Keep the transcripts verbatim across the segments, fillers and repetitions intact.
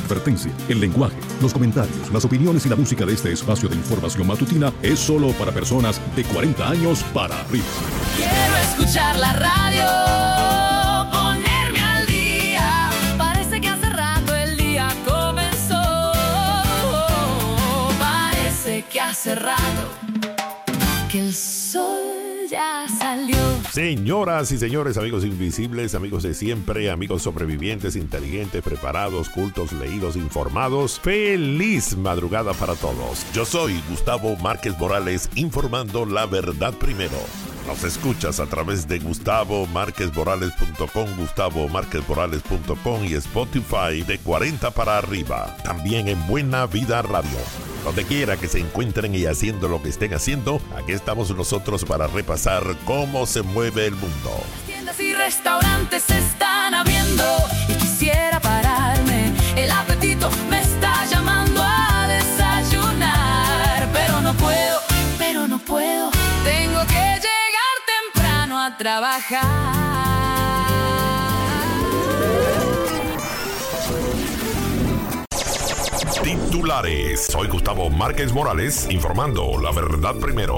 advertencia. El lenguaje, los comentarios, las opiniones y la música de este espacio de información matutina es solo para personas de cuarenta años para arriba. Quiero escuchar la radio, ponerme al día. Parece que hace rato el día comenzó. Parece que hace rato que el sol ya salió. Señoras y señores, amigos invisibles, amigos de siempre, amigos sobrevivientes, inteligentes, preparados, cultos, leídos, informados, feliz madrugada para todos. Yo soy Gustavo Márquez Morales, informando la verdad primero. Nos escuchas a través de gustavo márquez morales punto com, gustavo márquez morales punto com y Spotify de cuarenta para arriba. También en Buena Vida Radio. Donde quiera que se encuentren y haciendo lo que estén haciendo, aquí estamos nosotros para repasar cómo se mueve el mundo. Tiendas y restaurantes se están abriendo y quisiera pararme. El apetito me está llamando a desayunar, pero no puedo, pero no puedo. Tengo que llegar temprano a trabajar. Titulares. Soy Gustavo Márquez Morales, informando la verdad primero.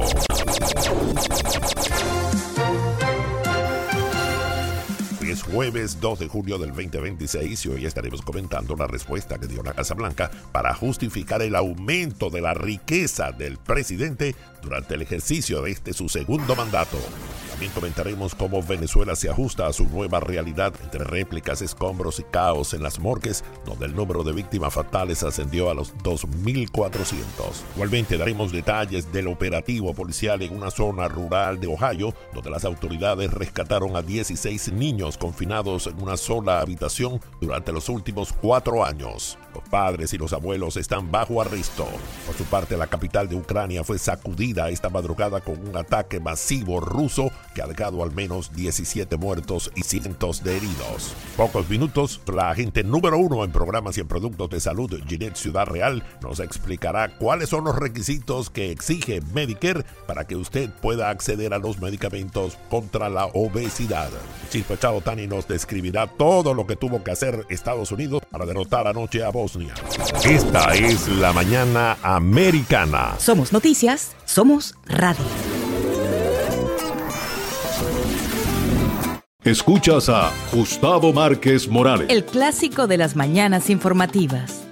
Hoy es jueves dos de julio del veinte veintiséis y hoy estaremos comentando la respuesta que dio la Casa Blanca para justificar el aumento de la riqueza del presidente durante el ejercicio de este su segundo mandato. También comentaremos cómo Venezuela se ajusta a su nueva realidad entre réplicas, escombros y caos en las morgues, donde el número de víctimas fatales ascendió a los dos mil cuatrocientos. Igualmente daremos detalles del operativo policial en una zona rural de Ohio, donde las autoridades rescataron a dieciséis niños confinados en una sola habitación durante los últimos cuatro años. Los padres y los abuelos están bajo arresto. Por su parte, la capital de Ucrania fue sacudida esta madrugada con un ataque masivo ruso que ha dejado al menos diecisiete muertos y cientos de heridos. Pocos minutos, la agente número uno en programas y en productos de salud, Ginette Ciudad Real, nos explicará cuáles son los requisitos que exige Medicare para que usted pueda acceder a los medicamentos contra la obesidad. Chispa Chao Tani nos describirá todo lo que tuvo que hacer Estados Unidos para derrotar anoche a Bosnia. Esta es la mañana americana. Somos noticias, somos radio. Escuchas a Gustavo Márquez Morales, el clásico de las mañanas informativas.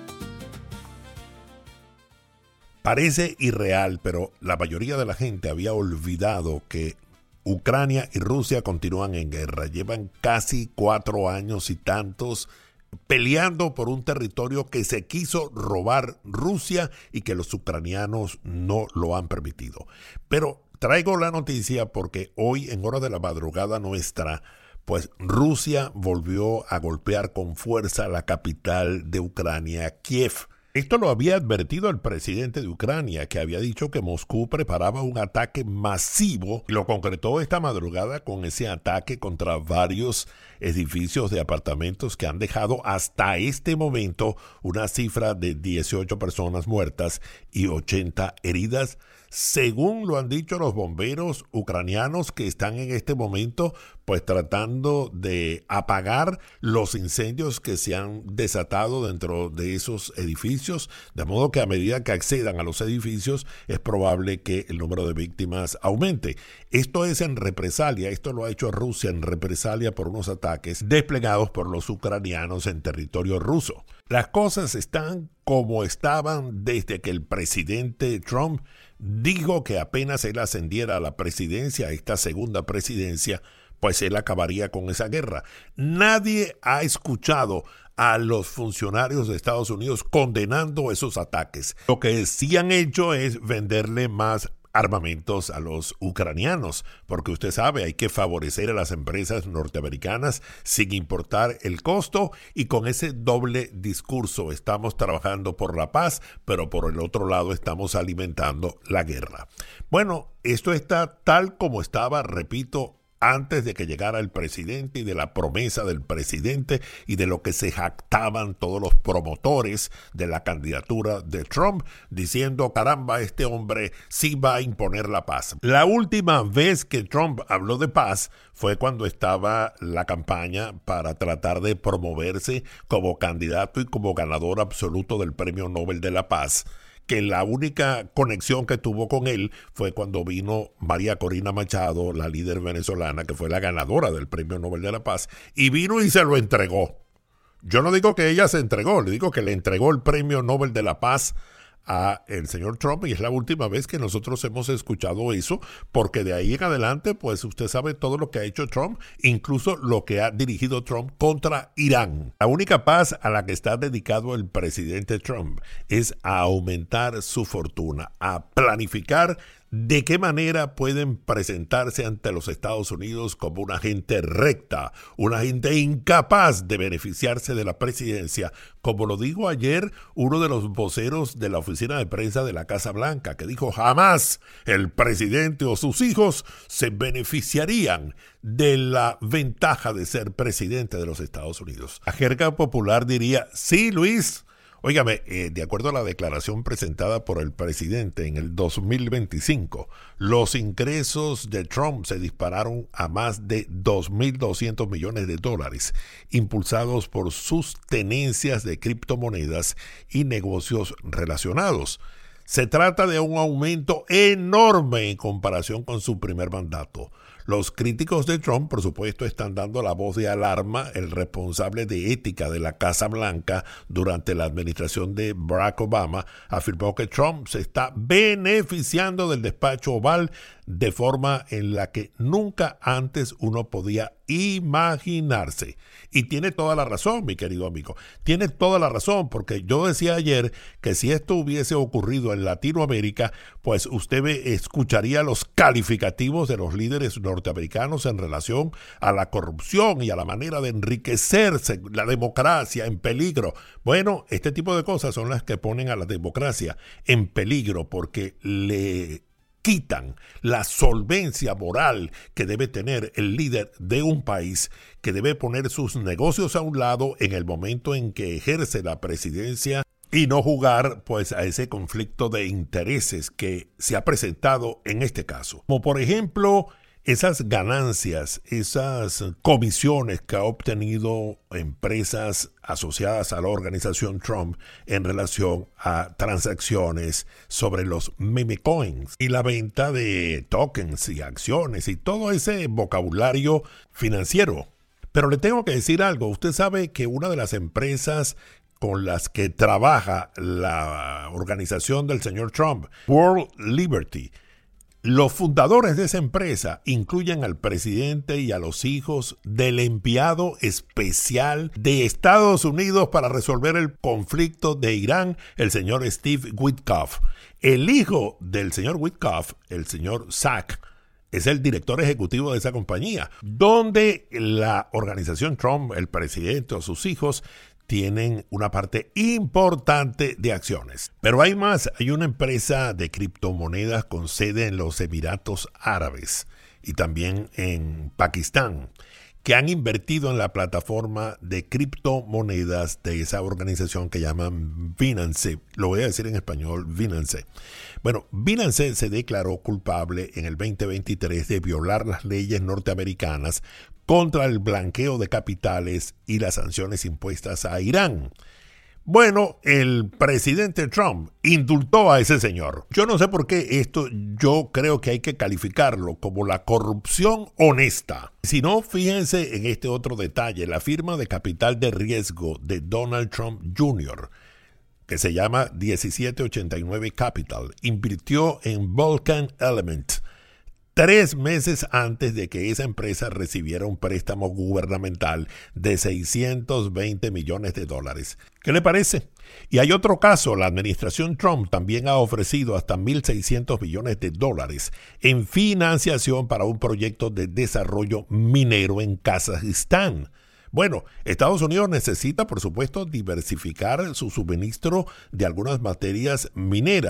Parece irreal, pero la mayoría de la gente había olvidado que Ucrania y Rusia continúan en guerra. Llevan casi cuatro años y tantos peleando por un territorio que se quiso robar Rusia y que los ucranianos no lo han permitido. Pero traigo la noticia porque hoy, en hora de la madrugada nuestra, pues Rusia volvió a golpear con fuerza la capital de Ucrania, Kiev. Esto lo había advertido el presidente de Ucrania, que había dicho que Moscú preparaba un ataque masivo y lo concretó esta madrugada con ese ataque contra varios edificios de apartamentos que han dejado hasta este momento una cifra de dieciocho personas muertas y ochenta heridas, según lo han dicho los bomberos ucranianos que están en este momento pues tratando de apagar los incendios que se han desatado dentro de esos edificios, de modo que a medida que accedan a los edificios es probable que el número de víctimas aumente. Esto es en represalia, esto lo ha hecho Rusia en represalia por unos ataques desplegados por los ucranianos en territorio ruso. Las cosas están como estaban desde que el presidente Trump dijo que apenas él ascendiera a la presidencia, a esta segunda presidencia, pues él acabaría con esa guerra. Nadie ha escuchado a los funcionarios de Estados Unidos condenando esos ataques. Lo que sí han hecho es venderle más armamentos a los ucranianos, porque usted sabe, hay que favorecer a las empresas norteamericanas sin importar el costo, y con ese doble discurso estamos trabajando por la paz, pero por el otro lado estamos alimentando la guerra. Bueno, esto está tal como estaba, repito, antes de que llegara el presidente y de la promesa del presidente y de lo que se jactaban todos los promotores de la candidatura de Trump, diciendo, caramba, este hombre sí va a imponer la paz. La última vez que Trump habló de paz fue cuando estaba la campaña para tratar de promoverse como candidato y como ganador absoluto del Premio Nobel de la Paz, que la única conexión que tuvo con él fue cuando vino María Corina Machado, la líder venezolana, que fue la ganadora del Premio Nobel de la Paz, y vino y se lo entregó. Yo no digo que ella se entregó, le digo que le entregó el Premio Nobel de la Paz a el señor Trump, y es la última vez que nosotros hemos escuchado eso, porque de ahí en adelante, pues usted sabe todo lo que ha hecho Trump, incluso lo que ha dirigido Trump contra Irán. La única paz a la que está dedicado el presidente Trump es a aumentar su fortuna, a planificar de qué manera pueden presentarse ante los Estados Unidos como una gente recta, una gente incapaz de beneficiarse de la presidencia, como lo dijo ayer uno de los voceros de la oficina de prensa de la Casa Blanca, que dijo jamás el presidente o sus hijos se beneficiarían de la ventaja de ser presidente de los Estados Unidos. La jerga popular diría, sí, Luis. Óigame, eh, de acuerdo a la declaración presentada por el presidente en el dos mil veinticinco, los ingresos de Trump se dispararon a más de dos mil doscientos millones de dólares, impulsados por sus tenencias de criptomonedas y negocios relacionados. Se trata de un aumento enorme en comparación con su primer mandato. Los críticos de Trump, por supuesto, están dando la voz de alarma. El responsable de ética de la Casa Blanca durante la administración de Barack Obama afirmó que Trump se está beneficiando del despacho Oval de forma en la que nunca antes uno podía imaginarse. Y tiene toda la razón, mi querido amigo. Tiene toda la razón, porque yo decía ayer que si esto hubiese ocurrido en Latinoamérica, pues usted ve, escucharía los calificativos de los líderes norteamericanos en relación a la corrupción y a la manera de enriquecerse, la democracia en peligro. Bueno, este tipo de cosas son las que ponen a la democracia en peligro, porque le quitan la solvencia moral que debe tener el líder de un país, que debe poner sus negocios a un lado en el momento en que ejerce la presidencia y no jugar pues a ese conflicto de intereses que se ha presentado en este caso. Como por ejemplo, esas ganancias, esas comisiones que ha obtenido empresas asociadas a la organización Trump en relación a transacciones sobre los meme coins y la venta de tokens y acciones y todo ese vocabulario financiero. Pero le tengo que decir algo. Usted sabe que una de las empresas con las que trabaja la organización del señor Trump, World Liberty, los fundadores de esa empresa incluyen al presidente y a los hijos del enviado especial de Estados Unidos para resolver el conflicto de Irán, el señor Steve Witkoff. El hijo del señor Witkoff, el señor Zach, es el director ejecutivo de esa compañía, donde la organización Trump, el presidente o sus hijos, tienen una parte importante de acciones. Pero hay más, hay una empresa de criptomonedas con sede en los Emiratos Árabes y también en Pakistán, que han invertido en la plataforma de criptomonedas de esa organización que llaman Binance. Lo voy a decir en español, Binance. Bueno, Binance se declaró culpable en el veinte veintitrés de violar las leyes norteamericanas contra el blanqueo de capitales y las sanciones impuestas a Irán. Bueno, el presidente Trump indultó a ese señor. Yo no sé por qué esto, yo creo que hay que calificarlo como la corrupción honesta. Si no, fíjense en este otro detalle. La firma de capital de riesgo de Donald Trump junior, que se llama diecisiete ochenta y nueve Capital, invirtió en Vulcan Element tres meses antes de que esa empresa recibiera un préstamo gubernamental de seiscientos veinte millones de dólares. ¿Qué le parece? Y hay otro caso. La administración Trump también ha ofrecido hasta mil seiscientos millones de dólares en financiación para un proyecto de desarrollo minero en Kazajistán. Bueno, Estados Unidos necesita, por supuesto, diversificar su suministro de algunas materias mineras.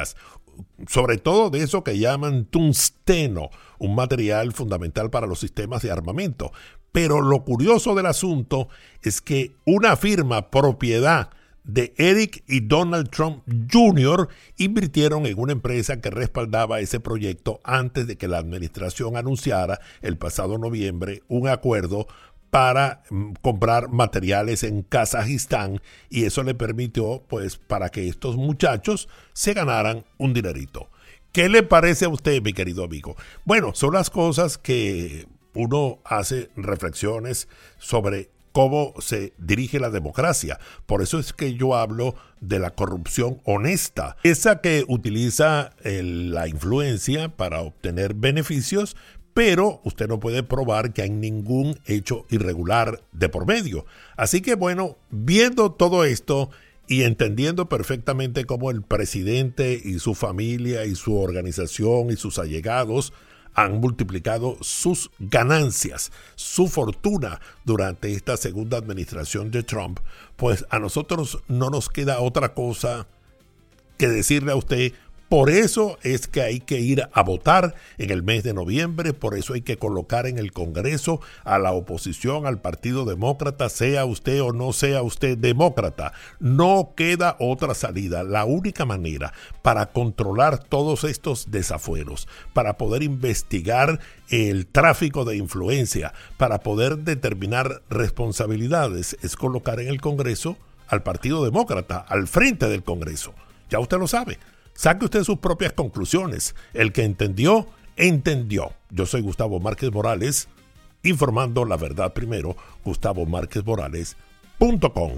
sobre todo de eso que llaman tungsteno, un material fundamental para los sistemas de armamento. Pero lo curioso del asunto es que una firma propiedad de Eric y Donald Trump junior invirtieron en una empresa que respaldaba ese proyecto antes de que la administración anunciara el pasado noviembre un acuerdo para mm, comprar materiales en Kazajistán, y eso le permitió, pues, para que estos muchachos se ganaran un dinerito. ¿Qué le parece a usted, mi querido amigo? Bueno, son las cosas que uno hace reflexiones sobre cómo se dirige la democracia. Por eso es que yo hablo de la corrupción honesta, esa que utiliza el, la influencia para obtener beneficios, pero usted no puede probar que hay ningún hecho irregular de por medio. Así que bueno, viendo todo esto y entendiendo perfectamente cómo el presidente y su familia y su organización y sus allegados han multiplicado sus ganancias, su fortuna durante esta segunda administración de Trump, pues a nosotros no nos queda otra cosa que decirle a usted: por eso es que hay que ir a votar en el mes de noviembre, por eso hay que colocar en el Congreso a la oposición, al Partido Demócrata, sea usted o no sea usted demócrata. No queda otra salida. La única manera para controlar todos estos desafueros, para poder investigar el tráfico de influencia, para poder determinar responsabilidades, es colocar en el Congreso al Partido Demócrata, al frente del Congreso. Ya usted lo sabe. Saque usted sus propias conclusiones. El que entendió, entendió. Yo soy Gustavo Márquez Morales, informando la verdad primero, gustavo márquez morales punto com.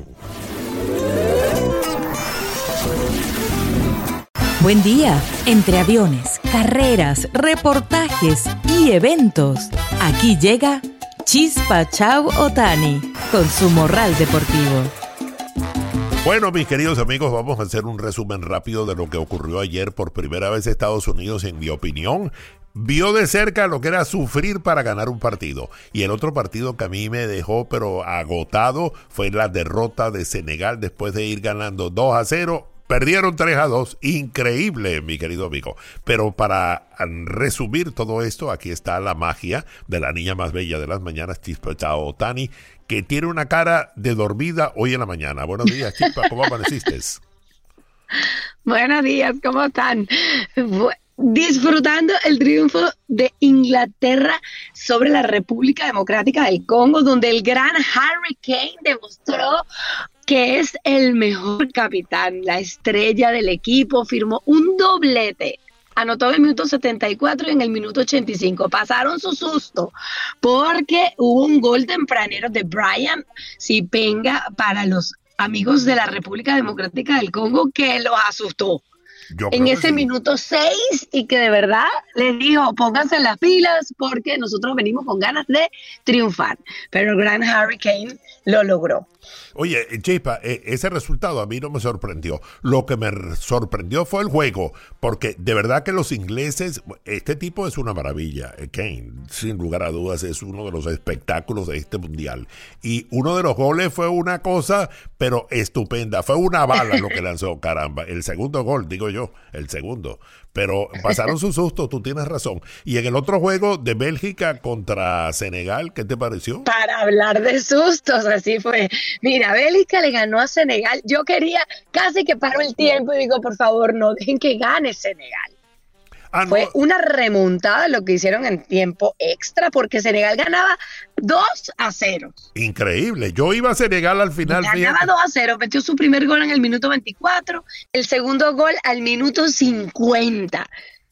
Buen día. Entre aviones, carreras, reportajes y eventos, aquí llega Chispa Chau Otani con su morral deportivo. Bueno, mis queridos amigos, vamos a hacer un resumen rápido de lo que ocurrió ayer. Por primera vez Estados Unidos, en mi opinión, vio de cerca lo que era sufrir para ganar un partido. Y el otro partido que a mí me dejó pero agotado fue la derrota de Senegal después de ir ganando dos a cero. Perdieron tres a dos. Increíble, mi querido amigo. Pero para resumir todo esto, aquí está la magia de la niña más bella de las mañanas, Chispa Chau Otani, que tiene una cara de dormida hoy en la mañana. Buenos días, Chispa, ¿cómo amaneciste? Buenos días, ¿cómo están? Disfrutando el triunfo de Inglaterra sobre la República Democrática del Congo, donde el gran Harry Kane demostró que es el mejor capitán, la estrella del equipo, firmó un doblete. Anotó en el minuto setenta y cuatro y en el minuto ochenta y cinco. Pasaron su susto porque hubo un gol tempranero de Brian Sipenga para los amigos de la República Democrática del Congo que los asustó. Yo en ese sí. minuto seis, y que de verdad les dijo: pónganse las pilas porque nosotros venimos con ganas de triunfar. Pero el gran Harry Kane lo logró. Oye, Chispa, ese resultado a mí no me sorprendió. Lo que me sorprendió fue el juego, porque de verdad que los ingleses, este tipo es una maravilla. Kane, sin lugar a dudas, es uno de los espectáculos de este mundial. Y uno de los goles fue una cosa, pero estupenda. Fue una bala lo que lanzó, caramba. El segundo gol, digo yo, el segundo. Pero pasaron su susto, tú tienes razón. Y en el otro juego de Bélgica contra Senegal, ¿qué te pareció? Para hablar de sustos, así fue. Mira, Bélgica le ganó a Senegal. Yo quería, casi que paro el tiempo y digo, por favor, no dejen que gane Senegal. Ah, no. Fue una remontada lo que hicieron en tiempo extra, porque Senegal ganaba dos a cero. Increíble. Yo iba a Senegal al final. Ganaba fíjate. dos a cero. Metió su primer gol en el minuto veinticuatro, el segundo gol al minuto cincuenta.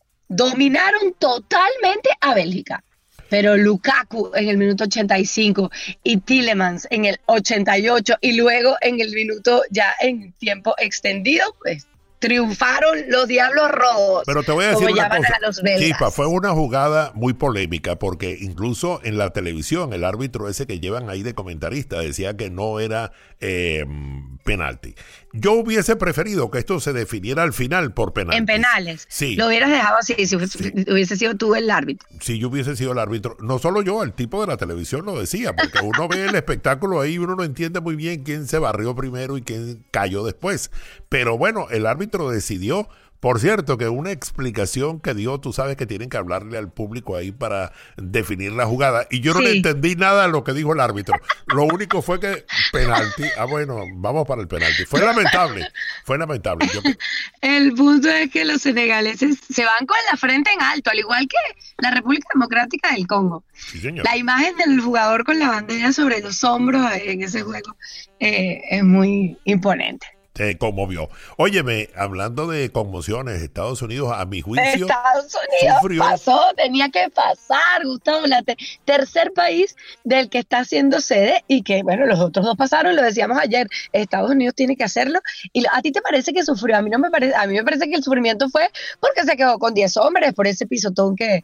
Dominaron totalmente a Bélgica. Pero Lukaku en el minuto ochenta y cinco y Tielemans en el ochenta y ocho y luego en el minuto ya en tiempo extendido, pues triunfaron los Diablos Rojos. Pero te voy a decir como una llaman cosa, a los belgas. Chispa, fue una jugada muy polémica porque incluso en la televisión el árbitro ese que llevan ahí de comentarista decía que no era eh, penalti. Yo hubiese preferido que esto se definiera al final por penales. En penales. Sí. Lo hubieras dejado así si hubiese, sí. hubiese sido tú el árbitro. Si yo hubiese sido el árbitro, no solo yo, el tipo de la televisión lo decía, porque uno ve el espectáculo ahí y uno no entiende muy bien quién se barrió primero y quién cayó después. Pero bueno, el árbitro decidió Por cierto, que una explicación que dio, tú sabes que tienen que hablarle al público ahí para definir la jugada. Y yo no Sí. le entendí nada de lo que dijo el árbitro. Lo único fue que penalti. Ah, bueno, vamos para el penalti. Fue lamentable. Fue lamentable. Yo, El punto es que los senegaleses se van con la frente en alto, al igual que la República Democrática del Congo. sí, señor. La imagen del jugador con la bandera sobre los hombros en ese juego eh, es muy imponente. Se conmovió. Óyeme, hablando de conmociones, Estados Unidos, a mi juicio, Estados Unidos sufrió. pasó, tenía que pasar, Gustavo, la te- tercer país del que está haciendo sede y que, bueno, los otros dos pasaron, lo decíamos ayer, Estados Unidos tiene que hacerlo. ¿Y lo- a ti te parece que sufrió? A mí no me parece, a mí me parece que el sufrimiento fue porque se quedó con diez hombres por ese pisotón que,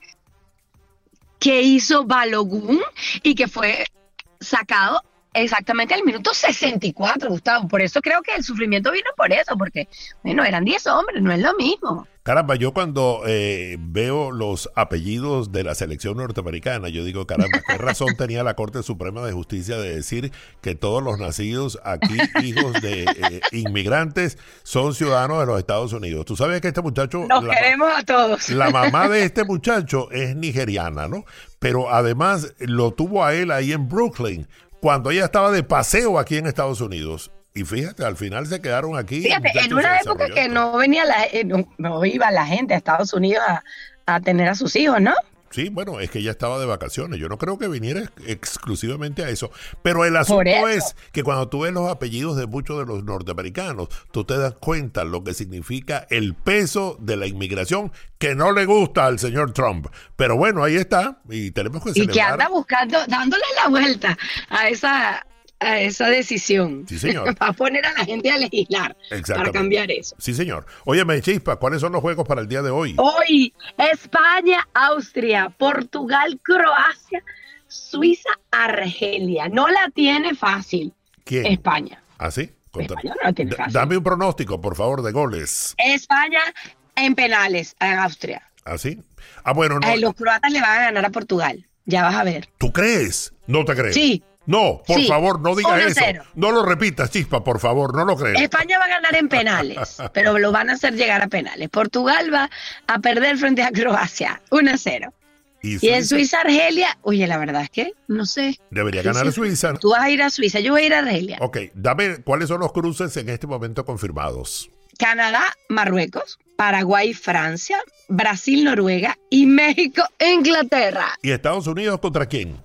que hizo Balogun y que fue sacado exactamente al minuto sesenta y cuatro, Gustavo. Por eso creo que el sufrimiento vino por eso, porque, bueno, eran diez hombres, no es lo mismo. Caramba, yo cuando eh, veo los apellidos de la selección norteamericana, yo digo, caramba, ¿qué razón tenía la Corte Suprema de Justicia de decir que todos los nacidos aquí, hijos de eh, inmigrantes, son ciudadanos de los Estados Unidos? Tú sabes que este muchacho... Nos la- queremos a todos. La mamá de este muchacho es nigeriana, ¿no? Pero además lo tuvo a él ahí en Brooklyn, cuando ella estaba de paseo aquí en Estados Unidos. Y fíjate, al final se quedaron aquí. Fíjate, en muchachos, una se época desarrolló que esto. no venía la, eh, no, no iba la gente a Estados Unidos a, a tener a sus hijos, ¿no? Sí, bueno, es que ella estaba de vacaciones. Yo no creo que viniera ex- exclusivamente a eso. Pero el asunto eso. es que cuando tú ves los apellidos de muchos de los norteamericanos, tú te das cuenta lo que significa el peso de la inmigración que no le gusta al señor Trump. Pero bueno, ahí está. Y tenemos que Y que celebrar. anda buscando, dándole la vuelta a esa, a esa decisión. Sí, señor. Va a poner a la gente a legislar para Exactamente. cambiar eso. Sí, señor. Óyeme, Chispa, ¿cuáles son los juegos para el día de hoy? Hoy, España, Austria, Portugal, Croacia, Suiza, Argelia. No la tiene fácil ¿Quién? España. ¿Ah, sí? Contra- España no la tiene D- fácil. Dame un pronóstico, por favor, de goles. España en penales a Austria. ¿Ah, sí? Ah, bueno, no. Ay, los croatas le van a ganar a Portugal. Ya vas a ver. ¿Tú crees? No te creo. Sí. No, por Sí. favor, no digas uno eso. cero. No lo repitas, Chispa, por favor, no lo creo. España va a ganar en penales, pero lo van a hacer llegar a penales. Portugal va a perder frente a Croacia, uno a cero. Y en Suiza, Argelia, oye, la verdad es que no sé. Debería Sí, ganar sí. Suiza. Tú vas a ir a Suiza, yo voy a ir a Argelia. Ok, dame cuáles son los cruces en este momento confirmados. Canadá, Marruecos, Paraguay, Francia, Brasil, Noruega y México, Inglaterra. ¿Y Estados Unidos contra quién?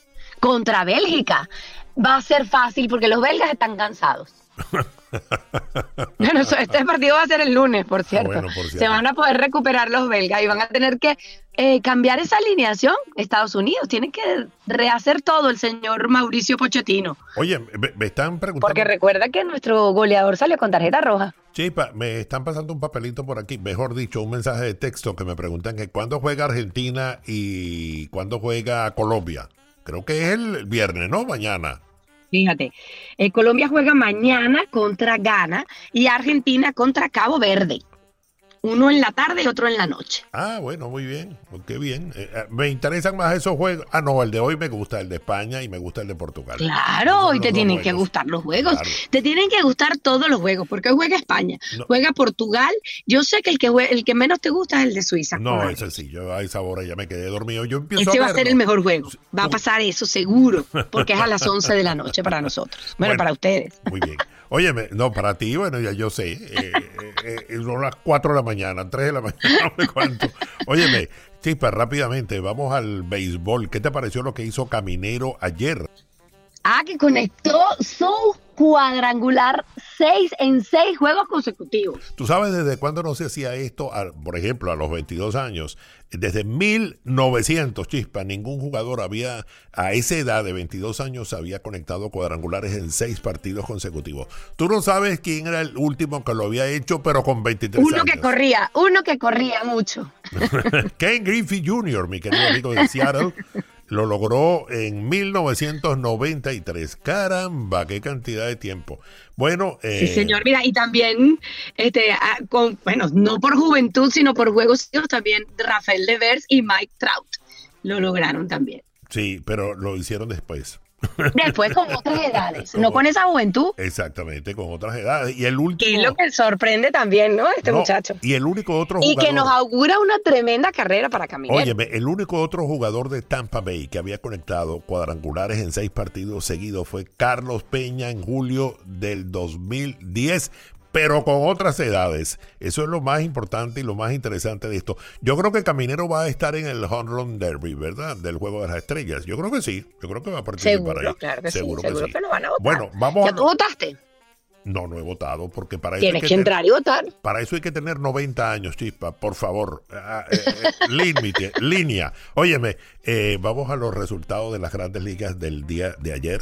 Contra Bélgica. Va a ser fácil porque los belgas están cansados. Bueno, eso- este partido va a ser el lunes, por cierto. bueno, por cierto. Se van a poder recuperar los belgas y van a tener que eh, cambiar esa alineación. Estados Unidos tiene que rehacer todo el señor Mauricio Pochettino. Oye, me, me están preguntando. Porque recuerda que nuestro goleador salió con tarjeta roja. Chispa, me están pasando un papelito por aquí, mejor dicho, un mensaje de texto que me preguntan que cuándo juega Argentina y cuándo juega Colombia. Creo que es el viernes, ¿no? Mañana. Fíjate, eh, Colombia juega mañana contra Ghana y Argentina contra Cabo Verde. Uno en la tarde y otro en la noche. Ah, bueno, muy bien, qué bien. Eh, eh, me interesan más esos juegos. Ah, no, el de hoy me gusta, el de España y me gusta el de Portugal. Claro, Son y los te dos tienen que juegos. gustar los juegos. Claro. Te tienen que gustar todos los juegos, porque hoy juega España, No. juega Portugal. Yo sé que el que jue- el que menos te gusta es el de Suiza. No, Comadre. ese sí, yo a esa hora ya me quedé dormido. Yo empiezo Ese a va a ser verlo. el mejor juego. Va a No. pasar eso seguro, porque es a las once de la noche para nosotros. Bueno, Bueno. para ustedes. Muy bien. Óyeme, no, para ti, bueno, ya yo sé. Eh, eh, eh, son las cuatro de la mañana, tres de la mañana, no sé cuánto. Óyeme, Chispa, rápidamente, vamos al béisbol. ¿Qué te pareció lo que hizo Caminero ayer? Ah, que conectó su cuadrangular seis en seis juegos consecutivos. ¿Tú sabes desde cuándo no se hacía esto? A- por ejemplo, a los veintidós años. Desde mil novecientos, Chispa, ningún jugador había, a esa edad de veintidós años, había conectado cuadrangulares en seis partidos consecutivos. Tú no sabes quién era el último que lo había hecho, pero con veintitrés Uno años. que corría, uno que corría mucho. Ken Griffey junior, mi querido amigo de Seattle, lo logró en mil novecientos noventa y tres. Caramba, qué cantidad de tiempo. Bueno, eh, Sí, señor. Mira, y también, este, ah, con, bueno, no por juventud, sino por juegos, también Rafael Devers y Mike Trout lo lograron también. sí, pero lo hicieron después. Después con otras edades, no con esa juventud. Exactamente, con otras edades. Y el último... Que es lo que sorprende también, ¿no? Este no, muchacho. Y el único otro y jugador... Y que nos augura una tremenda carrera para Caminero. Óyeme, el único otro jugador de Tampa Bay que había conectado cuadrangulares en seis partidos seguidos fue Carlos Peña en julio del dos mil diez, pero con otras edades. Eso es lo más importante y lo más interesante de esto. Yo creo que Caminero va a estar en el Home Run Derby, ¿verdad? Del Juego de las Estrellas. Yo creo que sí. Yo creo que va a participar seguro, ahí. Claro que seguro sí, que seguro sí. que lo van a votar. Bueno, vamos ¿Ya a... tú votaste? No, no he votado porque para eso... Tienes hay que, que entrar y votar. Para eso hay que tener noventa años, Chispa, por favor. Uh, eh, eh, límite, línea. Óyeme, eh, vamos a los resultados de las Grandes Ligas del día de ayer.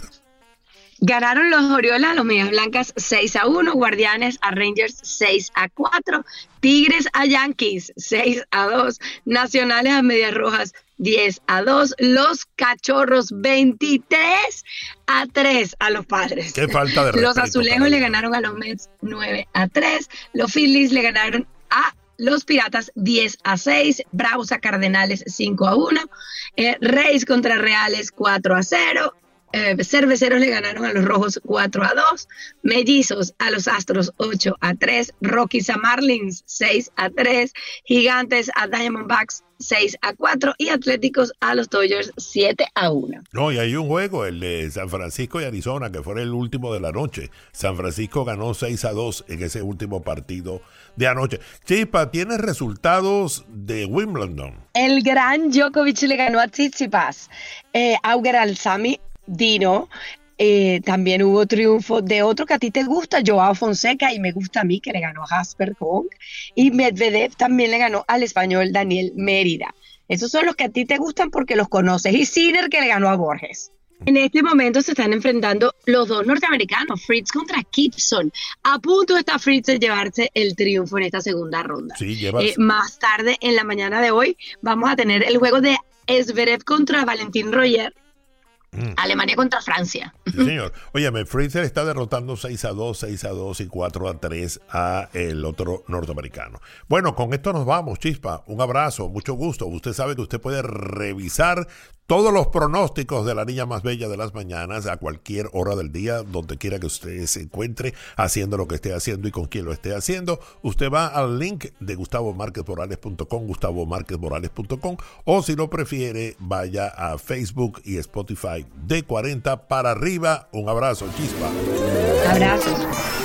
Ganaron los Orioles a los Medias Blancas seis a uno, Guardianes a Rangers seis a cuatro, Tigres a Yankees seis a dos, Nacionales a Medias Rojas diez a dos, los Cachorros veintitrés a tres a los Padres. Qué falta de respeto. Los Azulejos le ganaron a los Mets nueve a tres, los Phillies le ganaron a los Piratas diez a seis, Bravos a Cardenales cinco a uno, eh, Reyes contra Reales cuatro a cero, Eh, Cerveceros le ganaron a los Rojos cuatro a dos, Mellizos a los Astros ocho a tres, Rockies a Marlins seis a tres, Gigantes a Diamondbacks seis a cuatro y Atléticos a los Dodgers siete a uno. No, y hay un juego, el de San Francisco y Arizona, que fue el último de la noche. San Francisco ganó seis a dos en ese último partido de anoche. Chispa, ¿tienes resultados de Wimbledon? El gran Djokovic le ganó a Tsitsipas, eh, Auger Alzami Dino, eh, también hubo triunfo de otro que a ti te gusta, Joao Fonseca, y me gusta a mí, que le ganó a Jasper Kong, y Medvedev también le ganó al español Daniel Mérida. Esos son los que a ti te gustan porque los conoces, y Sinner, que le ganó a Borges. En este momento se están enfrentando los dos norteamericanos, Fritz contra Gibson. A punto está Fritz de llevarse el triunfo en esta segunda ronda. Sí, llevas... eh, más tarde, en la mañana de hoy, vamos a tener el juego de Zverev contra Valentín Royer. Mm. Alemania contra Francia. Sí, señor. Óyeme, Fraser está derrotando seis a dos, seis a dos y cuatro a tres a el otro norteamericano. Bueno, con esto nos vamos, Chispa. Un abrazo, mucho gusto. Usted sabe que usted puede revisar todos los pronósticos de la niña más bella de las mañanas a cualquier hora del día, donde quiera que usted se encuentre, haciendo lo que esté haciendo y con quien lo esté haciendo. Usted va al link de gustavo márquez morales punto com, gustavo márquez morales punto com, o si lo prefiere, vaya a Facebook y Spotify de cuarenta para arriba. Un abrazo, Chispa. Abrazos.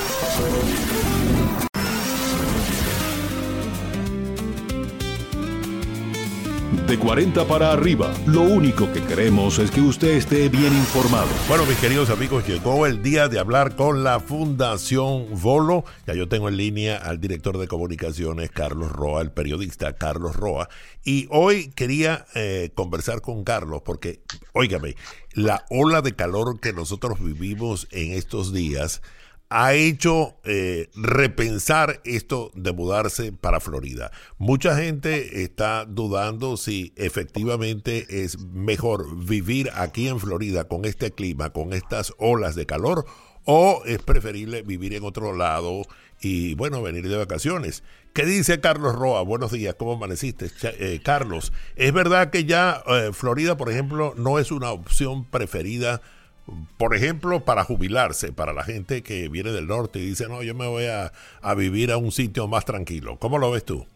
De cuarenta para arriba, lo único que queremos es que usted esté bien informado. Bueno, mis queridos amigos, llegó el día de hablar con la Fundación Volo. Ya yo tengo en línea al director de comunicaciones, Carlos Roa, el periodista Carlos Roa. Y hoy quería eh, conversar con Carlos porque, óigame, la ola de calor que nosotros vivimos en estos días ha hecho eh, repensar esto de mudarse para Florida. Mucha gente está dudando si efectivamente es mejor vivir aquí en Florida con este clima, con estas olas de calor, o es preferible vivir en otro lado y, bueno, venir de vacaciones. ¿Qué dice Carlos Roa? Buenos días, ¿cómo amaneciste, eh, Carlos? ¿Es verdad que ya eh, Florida, por ejemplo, no es una opción preferida, por ejemplo, para jubilarse, para la gente que viene del norte y dice, no, yo me voy a, a vivir a un sitio más tranquilo? ¿Cómo lo ves tú?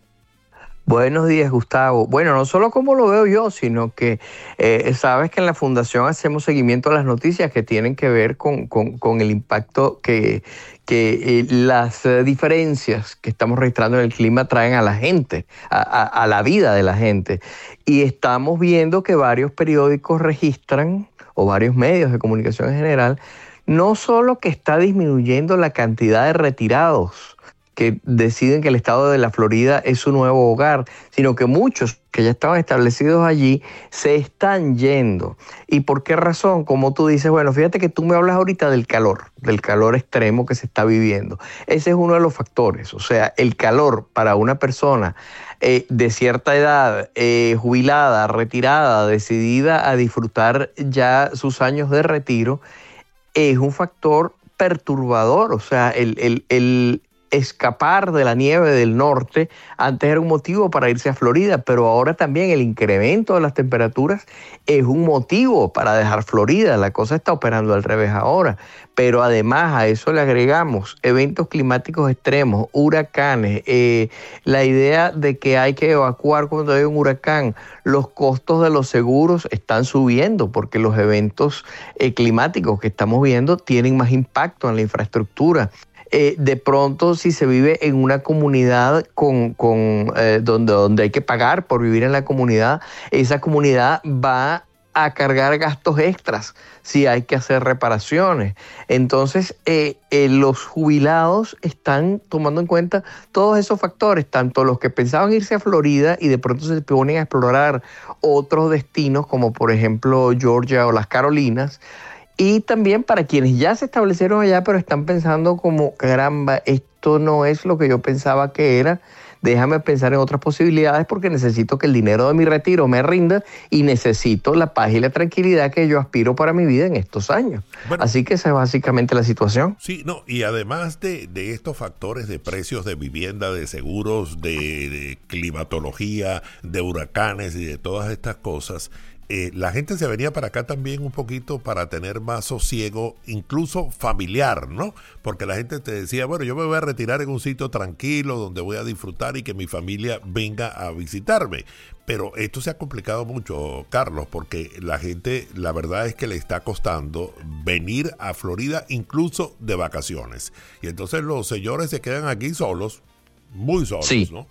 Buenos días, Gustavo. Bueno, no solo como lo veo yo, sino que eh, sabes que en la Fundación hacemos seguimiento a las noticias que tienen que ver con, con, con el impacto que, que eh, las eh, diferencias que estamos registrando en el clima traen a la gente, a, a, a la vida de la gente. Y estamos viendo que varios periódicos registran, o varios medios de comunicación en general, no solo que está disminuyendo la cantidad de retirados que deciden que el estado de la Florida es su nuevo hogar, sino que muchos que ya estaban establecidos allí se están yendo. ¿Y por qué razón? Como tú dices, bueno, fíjate que tú me hablas ahorita del calor, del calor extremo que se está viviendo. Ese es uno de los factores. O sea, el calor para una persona eh, de cierta edad, eh, jubilada, retirada, decidida a disfrutar ya sus años de retiro, es un factor perturbador. O sea, el, el, el escapar de la nieve del norte. Antes era un motivo para irse a Florida, pero ahora también el incremento de las temperaturas es un motivo para dejar Florida. La cosa está operando al revés ahora, pero además a eso le agregamos eventos climáticos extremos, huracanes, eh, la idea de que hay que evacuar cuando hay un huracán. Los costos de los seguros están subiendo porque los eventos eh, climáticos que estamos viendo tienen más impacto en la infraestructura. Eh, de pronto, si se vive en una comunidad con, con, eh, donde, donde hay que pagar por vivir en la comunidad, esa comunidad va a cargar gastos extras si hay que hacer reparaciones. Entonces, eh, eh, los jubilados están tomando en cuenta todos esos factores, tanto los que pensaban irse a Florida y de pronto se ponen a explorar otros destinos, como por ejemplo Georgia o las Carolinas, y también para quienes ya se establecieron allá, pero están pensando como, caramba, esto no es lo que yo pensaba que era, déjame pensar en otras posibilidades porque necesito que el dinero de mi retiro me rinda y necesito la paz y la tranquilidad que yo aspiro para mi vida en estos años. Bueno, así que esa es básicamente la situación. Sí, no, y además de, de estos factores de precios de vivienda, de seguros, de, de climatología, de huracanes y de todas estas cosas, Eh, la gente se venía para acá también un poquito para tener más sosiego, incluso familiar, ¿no? Porque la gente te decía, bueno, yo me voy a retirar en un sitio tranquilo donde voy a disfrutar y que mi familia venga a visitarme. Pero esto se ha complicado mucho, Carlos, porque la gente, la verdad es que le está costando venir a Florida incluso de vacaciones. Y entonces los señores se quedan aquí solos, muy solos, sí. ¿no?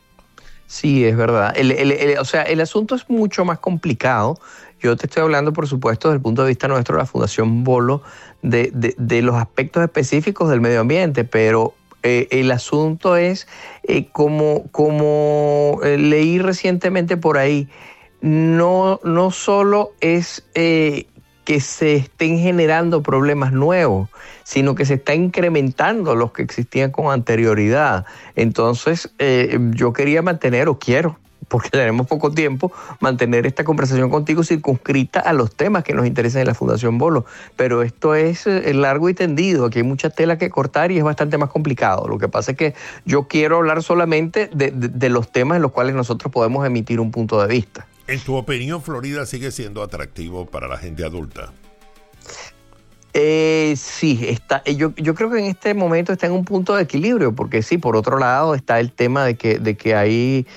Sí, es verdad. El, el, el, o sea, el asunto es mucho más complicado. Yo te estoy hablando, por supuesto, desde el punto de vista nuestro, de la Fundación Bolo, de, de, de los aspectos específicos del medio ambiente, pero eh, el asunto es, eh, como, como eh, leí recientemente por ahí, no, no solo es eh, que se estén generando problemas nuevos, sino que se está incrementando los que existían con anterioridad. Entonces, eh, yo quería mantener, o quiero, porque tenemos poco tiempo, mantener esta conversación contigo circunscrita a los temas que nos interesan en la Fundación Bolo. Pero esto es eh, largo y tendido, aquí hay mucha tela que cortar y es bastante más complicado. Lo que pasa es que yo quiero hablar solamente de, de, de los temas en los cuales nosotros podemos emitir un punto de vista. En tu opinión, Florida sigue siendo atractivo para la gente adulta. Eh, sí, está, yo, yo creo que en este momento está en un punto de equilibrio, porque sí, por otro lado está el tema de que, de que hay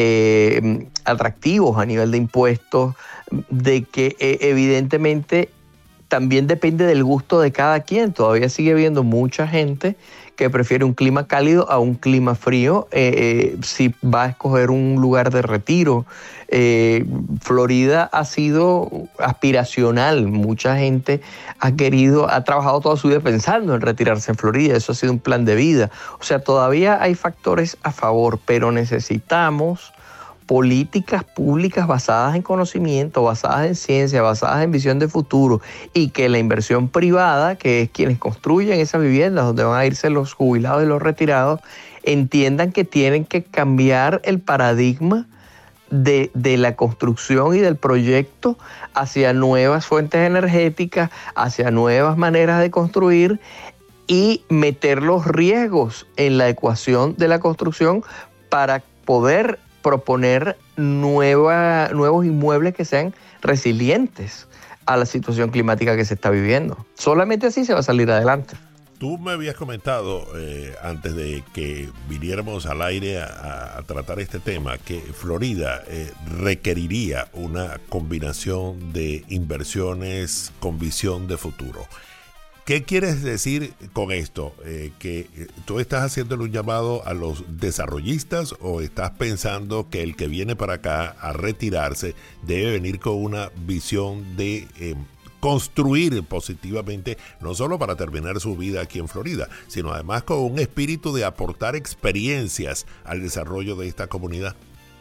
eh, atractivos a nivel de impuestos, de que eh, evidentemente también depende del gusto de cada quien. Todavía sigue habiendo mucha gente que prefiere un clima cálido a un clima frío, eh, eh, si va a escoger un lugar de retiro. Eh, Florida ha sido aspiracional, mucha gente ha querido, ha trabajado toda su vida pensando en retirarse en Florida, eso ha sido un plan de vida. O sea, todavía hay factores a favor, pero necesitamos políticas públicas basadas en conocimiento, basadas en ciencia, basadas en visión de futuro, y que la inversión privada, que es quienes construyen esas viviendas donde van a irse los jubilados y los retirados, entiendan que tienen que cambiar el paradigma de, de la construcción y del proyecto hacia nuevas fuentes energéticas, hacia nuevas maneras de construir y meter los riesgos en la ecuación de la construcción para poder proponer nueva, nuevos inmuebles que sean resilientes a la situación climática que se está viviendo. Solamente así se va a salir adelante. Tú me habías comentado eh, antes de que viniéramos al aire a, a tratar este tema que Florida eh, requeriría una combinación de inversiones con visión de futuro. ¿Qué quieres decir con esto? Eh, ¿Que tú estás haciéndole un llamado a los desarrollistas o estás pensando que el que viene para acá a retirarse debe venir con una visión de eh, construir positivamente, no solo para terminar su vida aquí en Florida, sino además con un espíritu de aportar experiencias al desarrollo de esta comunidad?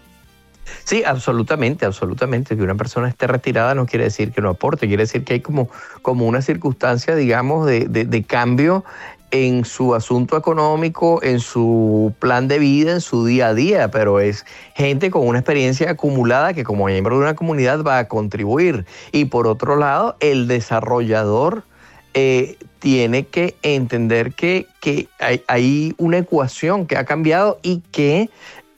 Sí, absolutamente, absolutamente. Que una persona esté retirada no quiere decir que no aporte, quiere decir que hay como, como una circunstancia, digamos, de, de, de cambio en su asunto económico, en su plan de vida, en su día a día, pero es gente con una experiencia acumulada que como miembro de una comunidad va a contribuir. Y por otro lado, el desarrollador eh, tiene que entender que, que hay, hay una ecuación que ha cambiado y que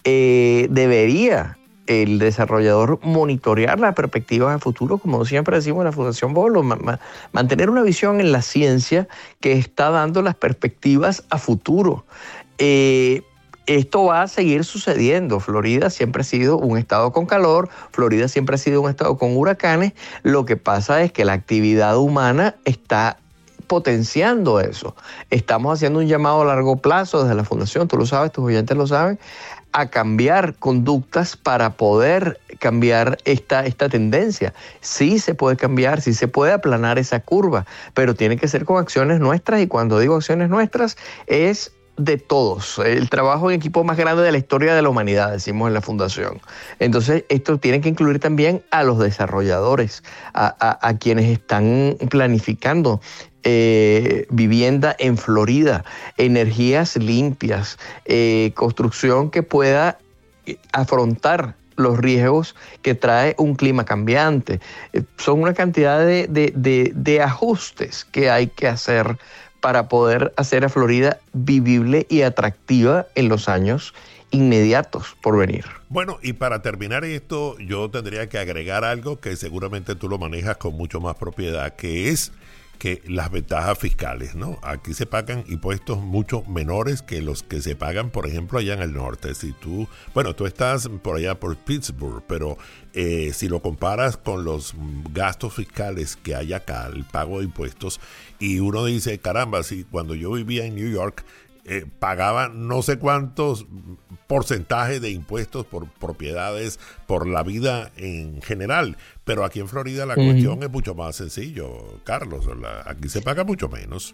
eh, debería el desarrollador monitorear las perspectivas a futuro, como siempre decimos en la Fundación Bolo, ma- ma- mantener una visión en la ciencia que está dando las perspectivas a futuro. Eh, Esto va a seguir sucediendo. Florida siempre ha sido un estado con calor, Florida siempre ha sido un estado con huracanes. Lo que pasa es que la actividad humana está potenciando eso. Estamos haciendo un llamado a largo plazo desde la Fundación, tú lo sabes, tus oyentes lo saben, a cambiar conductas para poder cambiar esta, esta tendencia. Sí se puede cambiar, sí se puede aplanar esa curva, pero tiene que ser con acciones nuestras, y cuando digo acciones nuestras es de todos, el trabajo en equipo más grande de la historia de la humanidad, decimos en la Fundación. Entonces, esto tiene que incluir también a los desarrolladores, a, a, a quienes están planificando eh, vivienda en Florida, energías limpias, eh, construcción que pueda afrontar los riesgos que trae un clima cambiante. Eh, son una cantidad de, de, de, de ajustes que hay que hacer para poder hacer a Florida vivible y atractiva en los años inmediatos por venir. Bueno, y para terminar esto, yo tendría que agregar algo que seguramente tú lo manejas con mucho más propiedad, que es que las ventajas fiscales, ¿no? Aquí se pagan impuestos mucho menores que los que se pagan, por ejemplo, allá en el norte. Si tú, bueno, tú estás por allá por Pittsburgh, pero eh, si lo comparas con los gastos fiscales que hay acá, el pago de impuestos, y uno dice, caramba, si cuando yo vivía en New York, Eh, pagaba no sé cuántos porcentajes de impuestos por propiedades, por la vida en general, pero aquí en Florida la uh-huh. cuestión es mucho más sencillo, Carlos, la, aquí se paga mucho menos.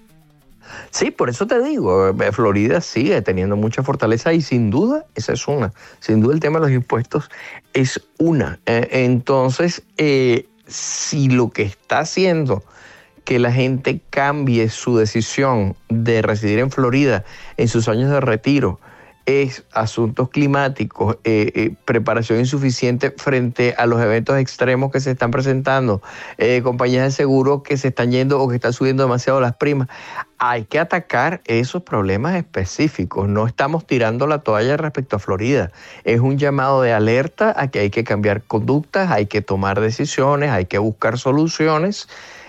Sí, por eso te digo, Florida sigue teniendo mucha fortaleza y sin duda esa es una, sin duda el tema de los impuestos es una. Eh, entonces, eh, si lo que está haciendo que la gente cambie su decisión de residir en Florida en sus años de retiro es asuntos climáticos, eh, eh, preparación insuficiente frente a los eventos extremos que se están presentando, eh, compañías de seguro que se están yendo o que están subiendo demasiado las primas. Hay que atacar esos problemas específicos. No estamos tirando la toalla respecto a Florida. Es un llamado de alerta a que hay que cambiar conductas, hay que tomar decisiones, hay que buscar soluciones,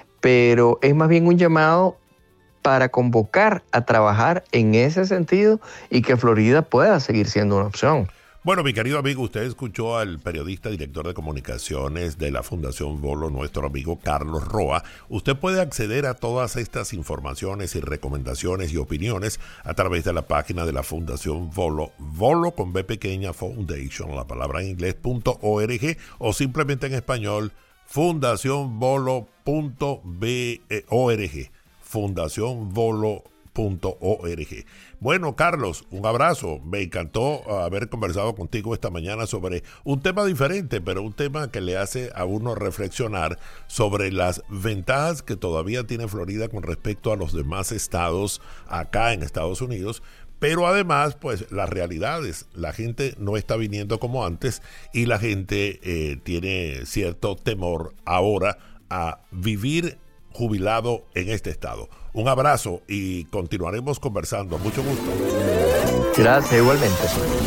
pero es más bien un llamado para convocar a trabajar en ese sentido y que Florida pueda seguir siendo una opción. Bueno, mi querido amigo, usted escuchó al periodista, director de comunicaciones de la Fundación Bolo, nuestro amigo Carlos Roa. Usted puede acceder a todas estas informaciones y recomendaciones y opiniones a través de la página de la Fundación Bolo, Bolo con B pequeña, Foundation, la palabra en inglés, punto org, o simplemente en español, fundación bolo punto org, fundación bolo punto org. Bueno, Carlos, un abrazo. Me encantó haber conversado contigo esta mañana sobre un tema diferente, pero un tema que le hace a uno reflexionar sobre las ventajas que todavía tiene Florida con respecto a los demás estados acá en Estados Unidos. Pero además, pues las realidades, la gente no está viniendo como antes y la gente eh, tiene cierto temor ahora a vivir jubilado en este estado. Un abrazo y continuaremos conversando. Mucho gusto. Gracias, igualmente.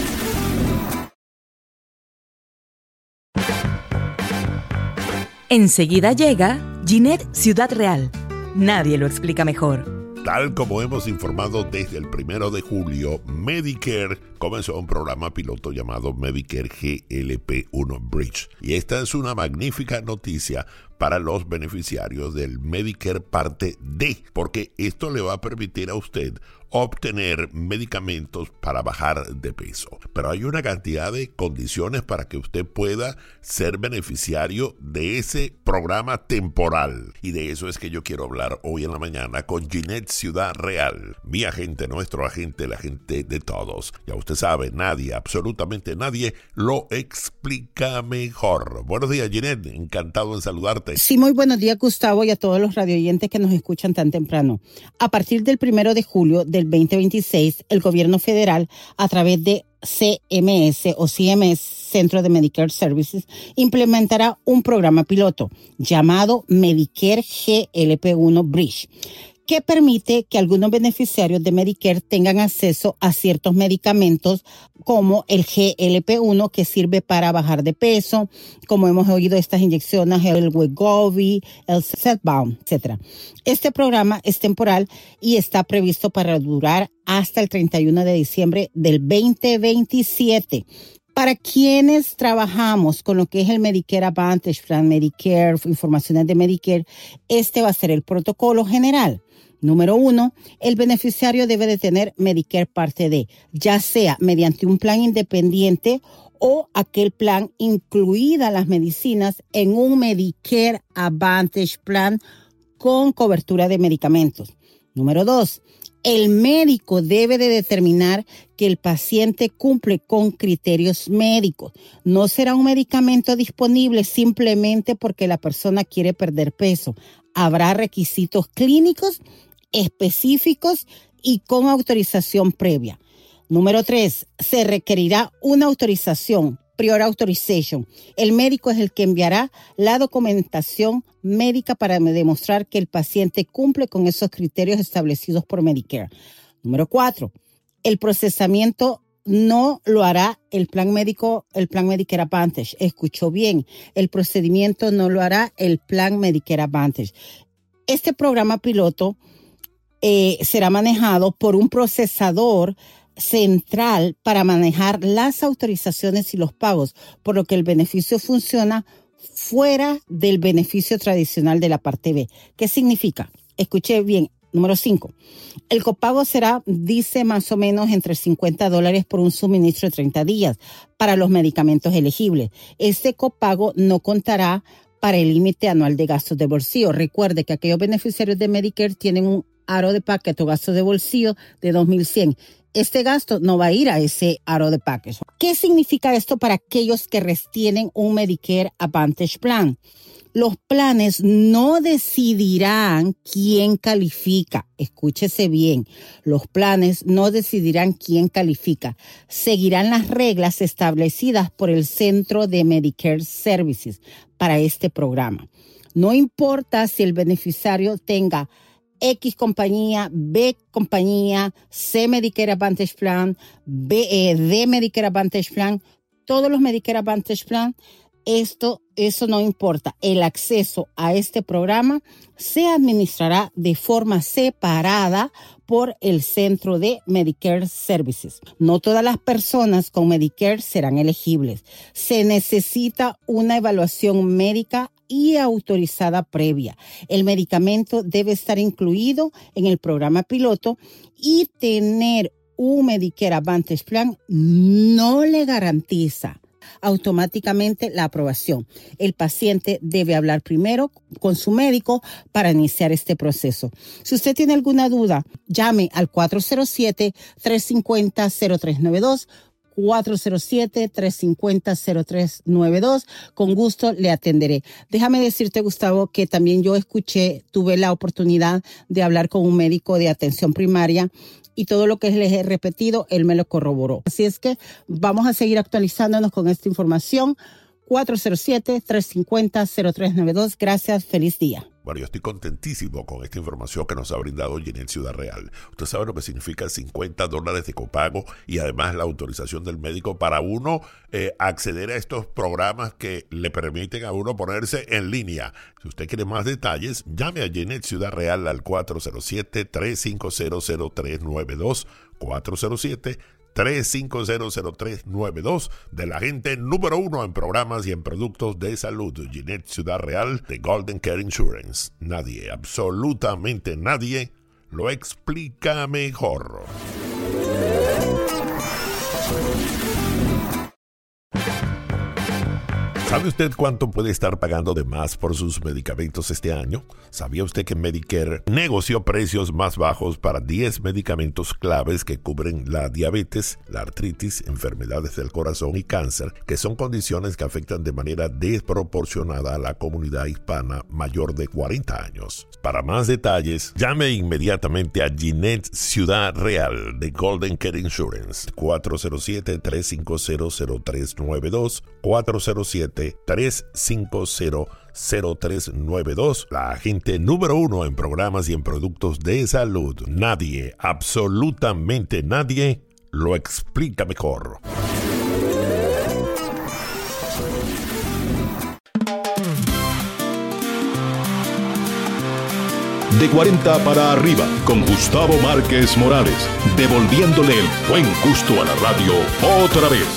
Enseguida llega Ginette Ciudad Real. Nadie lo explica mejor. Tal como hemos informado desde el primero de julio, Medicare comenzó un programa piloto llamado Medicare G L P uno Bridge. Y esta es una magnífica noticia para los beneficiarios del Medicare Parte D, porque esto le va a permitir a usted obtener medicamentos para bajar de peso. Pero hay una cantidad de condiciones para que usted pueda ser beneficiario de ese programa temporal. Y de eso es que yo quiero hablar hoy en la mañana con Ginette Ciudad Real, mi agente, nuestro agente, la agente de todos. Ya usted sabe, nadie, absolutamente nadie, lo explica mejor. Buenos días, Ginette, encantado en saludarte. Sí, muy buenos días, Gustavo, y a todos los radioyentes que nos escuchan tan temprano. A partir del primero de julio de del veinte veintiséis, el gobierno federal, a través de C M S o C M S, Centro de Medicare Services, implementará un programa piloto llamado Medicare G L P uno Bridge, que permite que algunos beneficiarios de Medicare tengan acceso a ciertos medicamentos como el G L P uno, que sirve para bajar de peso, como hemos oído estas inyecciones, el Wegovy, el Zepbound, etcétera. Este programa es temporal y está previsto para durar hasta el treinta y uno de diciembre del veinte veintisiete. Para quienes trabajamos con lo que es el Medicare Advantage Plan, Medicare, informaciones de Medicare, este va a ser el protocolo general. Número uno, el beneficiario debe de tener Medicare Parte D, ya sea mediante un plan independiente o aquel plan incluidas las medicinas en un Medicare Advantage Plan con cobertura de medicamentos. Número dos, el médico debe de determinar que el paciente cumple con criterios médicos. No será un medicamento disponible simplemente porque la persona quiere perder peso. Habrá requisitos clínicos específicos y con autorización previa. Número tres, se requerirá una autorización, prior authorization. El médico es el que enviará la documentación médica para demostrar que el paciente cumple con esos criterios establecidos por Medicare. Número cuatro, el procesamiento no lo hará el plan médico, el plan Medicare Advantage. Escuchó bien, el procedimiento no lo hará el plan Medicare Advantage. Este programa piloto eh, será manejado por un procesador central para manejar las autorizaciones y los pagos, por lo que el beneficio funciona fuera del beneficio tradicional de la parte B. ¿Qué significa? Escuché bien. Número cinco. El copago será, dice, más o menos entre cincuenta dólares por un suministro de treinta días para los medicamentos elegibles. Este copago no contará para el límite anual de gastos de bolsillo. Recuerde que aquellos beneficiarios de Medicare tienen un aro de paquete o gasto de bolsillo de dos mil cien. Este gasto no va a ir a ese aro de paquete. ¿Qué significa esto para aquellos que tienen un Medicare Advantage Plan? Los planes no decidirán quién califica. Escúchese bien. Los planes no decidirán quién califica. Seguirán las reglas establecidas por el Centro de Medicare Services para este programa. No importa si el beneficiario tenga X compañía, B compañía, C Medicare Advantage Plan, B, eh, D Medicare Advantage Plan, todos los Medicare Advantage Plan, esto, eso no importa. El acceso a este programa se administrará de forma separada por el Centro de Medicare Services. No todas las personas con Medicare serán elegibles. Se necesita una evaluación médica y autorizada previa. El medicamento debe estar incluido en el programa piloto y tener un Medicare Advantage Plan no le garantiza automáticamente la aprobación. El paciente debe hablar primero con su médico para iniciar este proceso. Si usted tiene alguna duda, llame al cuatro cero siete, tres cinco cero, cero tres nueve dos, cuatro cero siete, tres cinco cero, cero tres nueve dos. Con gusto le atenderé. Déjame decirte, Gustavo, que también yo escuché, tuve la oportunidad de hablar con un médico de atención primaria y todo lo que les he repetido, él me lo corroboró. Así es que vamos a seguir actualizándonos con esta información. cuatro cero siete, tres cinco cero, cero tres nueve dos. Gracias, feliz día. Bueno, yo estoy contentísimo con esta información que nos ha brindado Ginette Ciudad Real. Usted sabe lo que significa cincuenta dólares de copago y además la autorización del médico para uno eh, acceder a estos programas que le permiten a uno ponerse en línea. Si usted quiere más detalles, llame a Ginette Ciudad Real al cuatro cero siete, tres cinco cero, cero tres nueve dos, cuatro cero siete, tres cinco cero, cero tres nueve dos, de la gente número uno en programas y en productos de salud, Ginette Ciudad Real de Golden Care Insurance. Nadie, absolutamente nadie, lo explica mejor. ¿Sabe usted cuánto puede estar pagando de más por sus medicamentos este año? ¿Sabía usted que Medicare negoció precios más bajos para diez medicamentos claves que cubren la diabetes, la artritis, enfermedades del corazón y cáncer, que son condiciones que afectan de manera desproporcionada a la comunidad hispana mayor de cuarenta años? Para más detalles, llame inmediatamente a Ginette Ciudad Real de Golden Care Insurance, cuatro cero siete, tres cinco cero, cero tres nueve dos, cuatro cero siete, tres cinco cero, cero tres nueve dos. La agente número uno en programas y en productos de salud. Nadie, absolutamente nadie, lo explica mejor. De cuarenta para arriba, con Gustavo Márquez Morales, devolviéndole el buen gusto a la radio otra vez.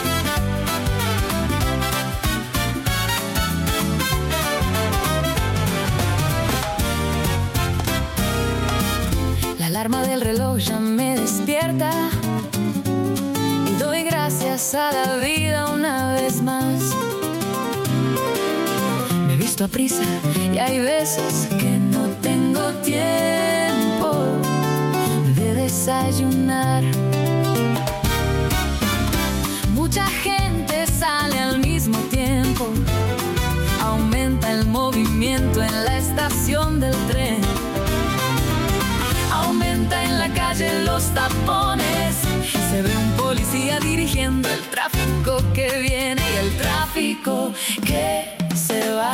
La alarma del reloj ya me despierta y doy gracias a la vida una vez más. Me he visto a prisa y hay veces que no tengo tiempo de desayunar. Mucha gente sale al mismo tiempo, aumenta el movimiento en la estación del tren, aumenta en la calle los tapones, se ve un policía dirigiendo el tráfico que viene y el tráfico que se va.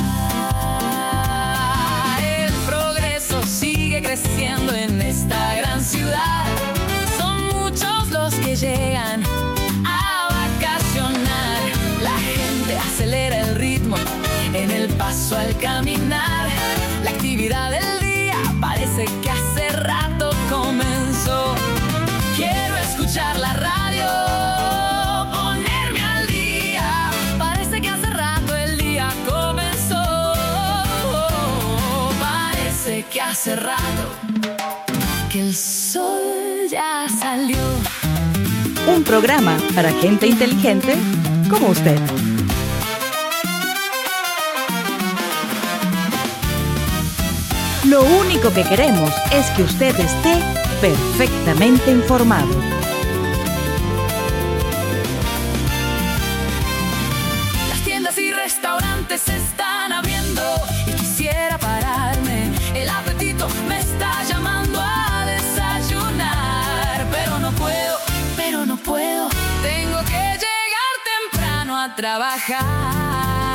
El progreso sigue creciendo en esta gran ciudad. Son muchos los que llegan a vacacionar. La gente acelera el ritmo en el paso al caminar. La actividad del día parece que hace rato comenzó. Quiero escuchar la radio, ponerme al día. Parece que hace rato el día comenzó. Parece que hace rato que el sol ya salió. Un programa para gente inteligente como usted. Lo único que queremos es que usted esté perfectamente informado. Las tiendas y restaurantes se están abriendo y quisiera pararme. El apetito me está llamando a desayunar, pero no puedo, pero no puedo. Tengo que llegar temprano a trabajar.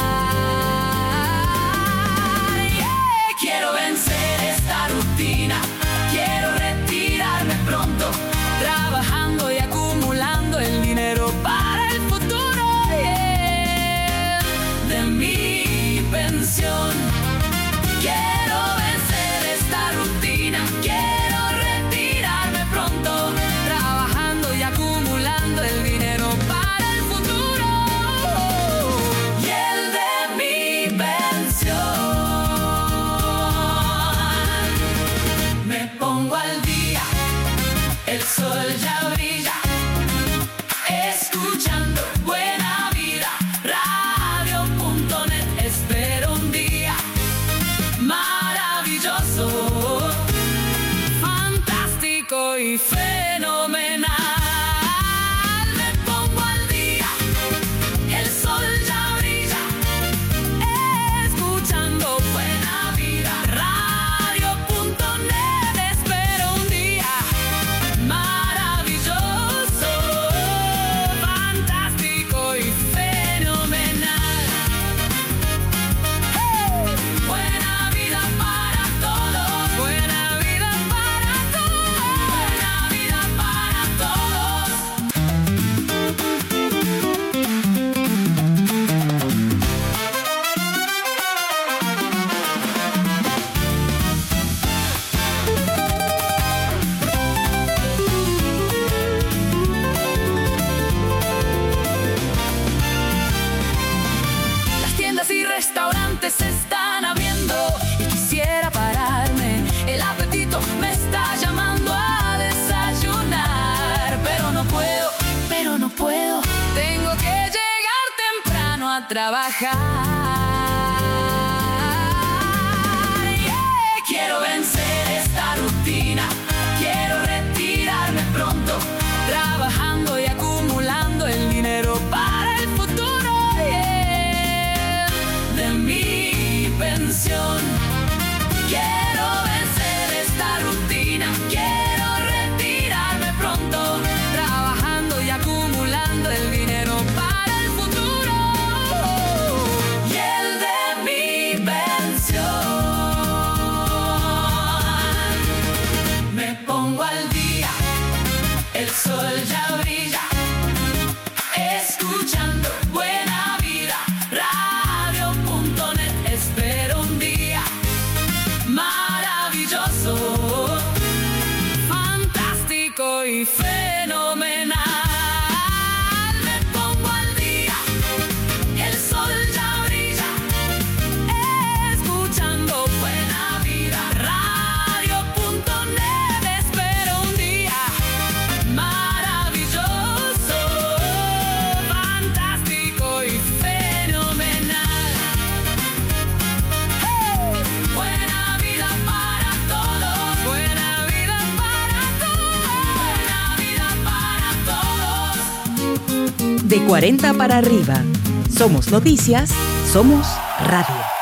Quiero vencer esta rutina, quiero retirarme pronto, trabajando y acumulando el dinero para el futuro, yeah, de mi pensión. Quiero vencer esta rutina, quiero retirarme pronto, trabajando y acumulando el dinero para el futuro y el de mi pensión. Pongo al día, el sol ya brilla, escuchando Buena Vida, radio punto net. Espero un día maravilloso, fantástico y fenomenal. Me pongo al día, el sol ya brilla, escuchando Buena Vida, radio punto net. Restaurantes se están abriendo y quisiera pararme. El apetito me está llamando a desayunar, pero no puedo, pero no puedo. Tengo que llegar temprano a trabajar. Yeah. Quiero vencer esta rutina, quiero retirarme pronto, trabajando y acumulando el dinero para el futuro, yeah, de mi pensión. Quiero vencer esta rutina, quiero retirarme pronto, trabajando y acumulando el dinero para el futuro y brilla, escuchando Buena Vida, radio punto net. Espero un día maravilloso, fantástico y fenomenal. Me pongo al día, el sol ya brilla, escuchando Buena Vida, radio punto net. Espero un día maravilloso, fantástico y fenomenal. ¡Hey! Buena vida para todos, buena vida para todos, buena vida para todos. De cuarenta para arriba. Somos noticias, somos radio.